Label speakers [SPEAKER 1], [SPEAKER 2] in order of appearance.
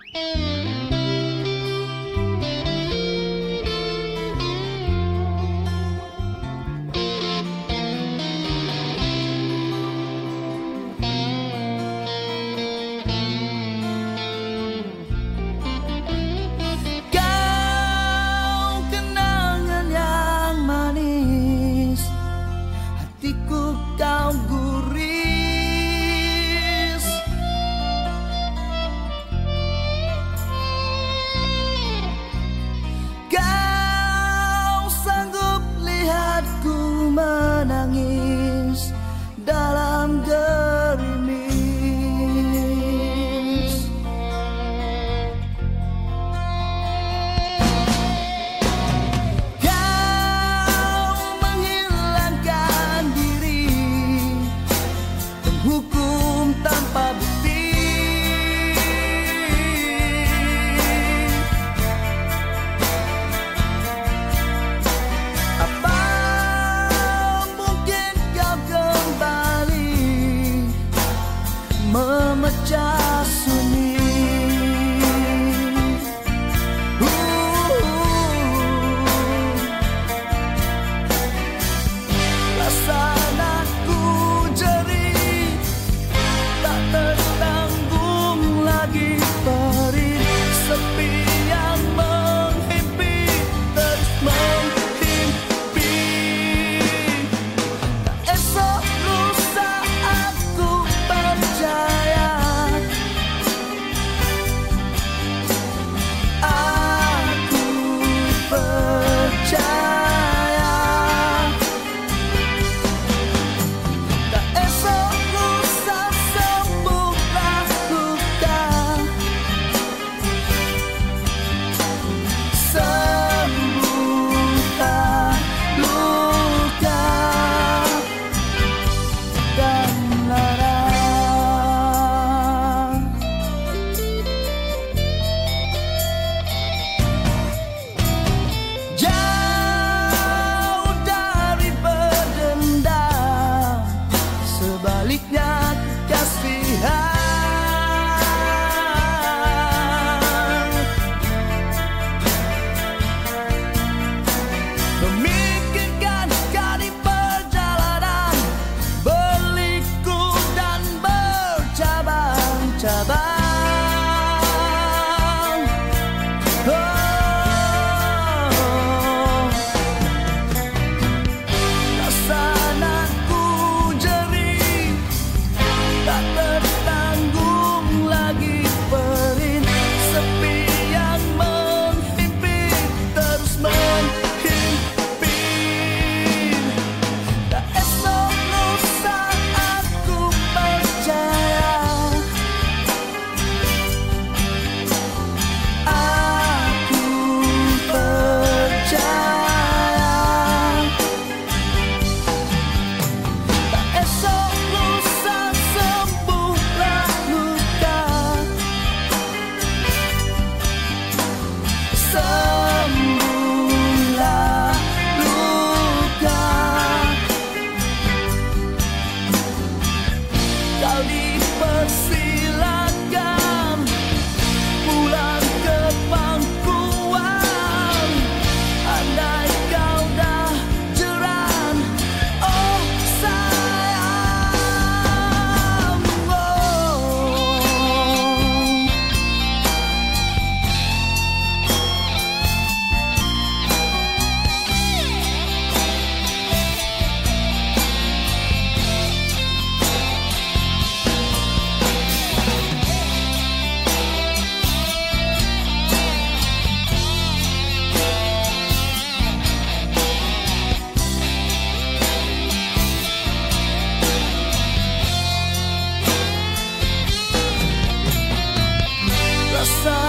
[SPEAKER 1] Menangis dalam gerimis. Kau menghilangkan diri, menghukum tanpa bukti. Memecah sunyi. Rasaku jerih, tak tertanggung lagi perih. Sepi yang menghimpit, terus menghimpit. Tak esok lusa aku percaya, aku percaya. Tak esok lusa sembuhlah luka, sembuhlah luka dan lara. Jauh dari berdendam, sebaliknya kasihan. Memikirkan kali perjalanan, berliku dan bercabang-cabang. Rasaku jerih, tak tertanggung lagi perih. Sepi yang menghimpit, terus menghimpit. Tak esok lusa aku percaya, aku percaya. Tak esok lusa sembuhlah luka, sembuhlah luka. Kau dipersilakan pulang ke pangkuan. Andai kau dah jeran, oh sayang, oh. Rasa